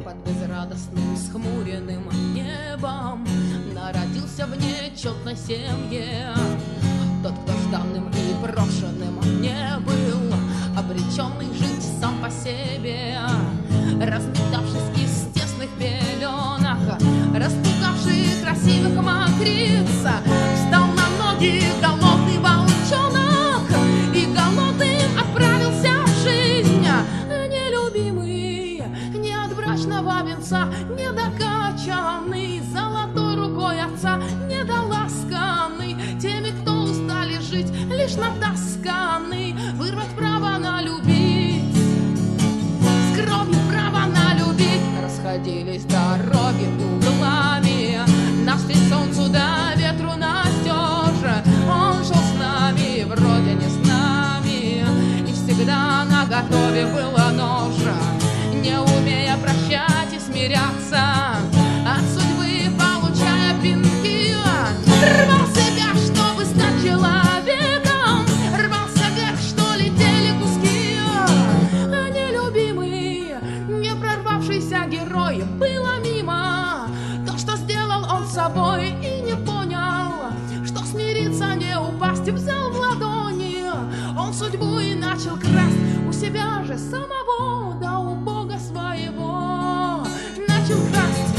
под безрадостным схмуренным небом народился в нечетной семье тот, кто жданным и брошенным не был, обреченный жить сам по себе, разметавшись из тесных пеленок, распугавший красивых мокриц, встал на ноги голодный волчонок и голодным отправился в жизнь. Нелюбимый, не от брачного венца, недокачанный золотой рукой отца, недоласканный теми, кто устали жить, лишь натасканный вырвать право на любить, с кровью право на любить. Расходились дороги углами, навстречу солнцу да ветру настежь. Он шел с нами, вроде не с нами, и всегда наготове было ножа, не умея прощать и смиряться, от судьбы получая пинки, рвал себя, чтобы стать человеком, рвался вверх, что летели куски. А нелюбимый, не прорвавшийся герой, было мимо то, что сделал он с собой, и не понял, что смириться, не упасть, взял в ладони он судьбу и начал красть у себя же самого, да у Бога своего начал красть.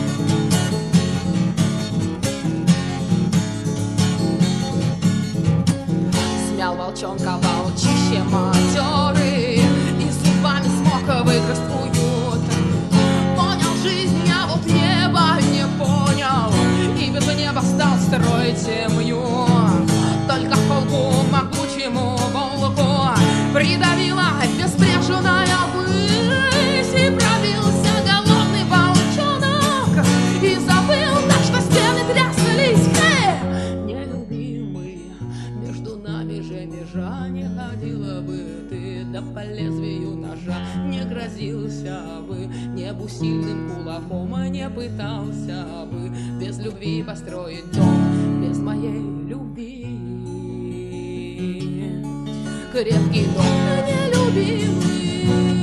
Смял волчонка волчище матерый и зубами смог выгрызть уют. Понял жизнь, а вот небо не понял, и без неба стал строить семью. Только холку могучему волку придавила безбрежная высь, и пробился голодный волчонок и забыл, так что стены тряслись. Нелюбимый, между нами же межа, не ходила бы ты, да по лезвию ножа не грозился бы, небу сильным кулаком, а не пытался бы без любви построить дом, без моей любви. Крепкий дом, нелюбимый.